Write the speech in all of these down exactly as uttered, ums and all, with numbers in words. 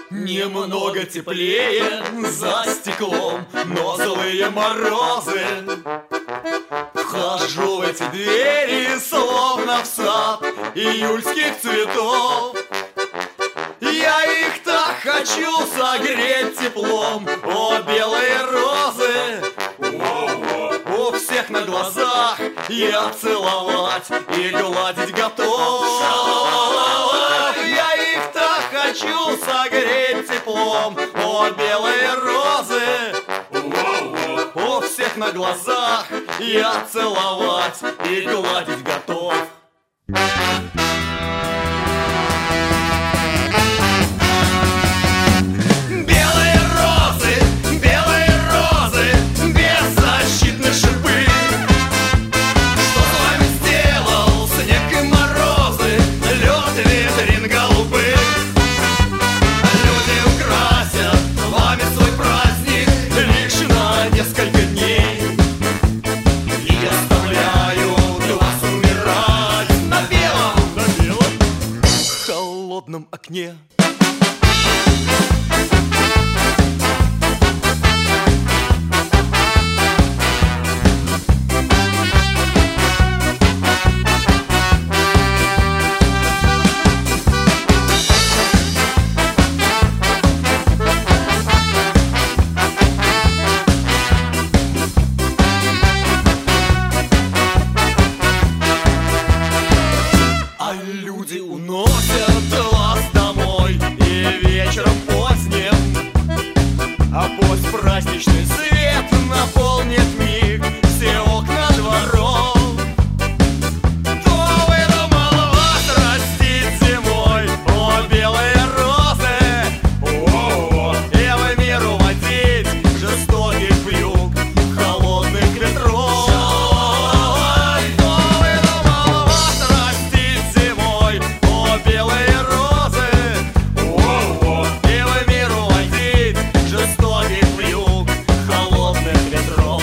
Немного теплее за стеклом, но злые морозы. Вхожу в эти двери, словно в сад июльских цветов. Я их так хочу согреть теплом, о, белые розы. У всех на глазах я целовать и гладить готов. Я их так хочу согреть теплом, о, белые розы. У всех на глазах я целовать и гладить готов. Окне. А люди уносят вас домой и вечером поздним, а постпраздничный свет наполнит миг все окна дворов. Кто выдумал вас растить зимой, о, белые розы? О-о-о. И в мир уводить жестоких вьюг, холодных ветров. Кто выдумал вас растить зимой, о, белые розы? О-о-о. И в мир уводить жестоких вьюг, холодных ветров.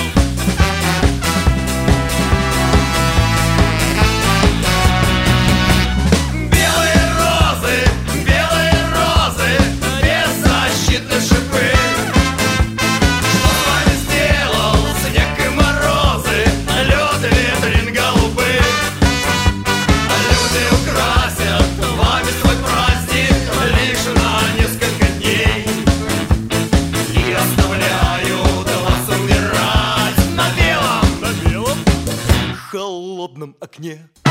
Белые розы, белые розы, беззащитные шипы. Что с вами сделал снег и морозы, лед, ветрин, голубы? Люди украсят вами свой праздник лишь на несколько дней и оставляют вас умирать на белом, на белом холодном окне.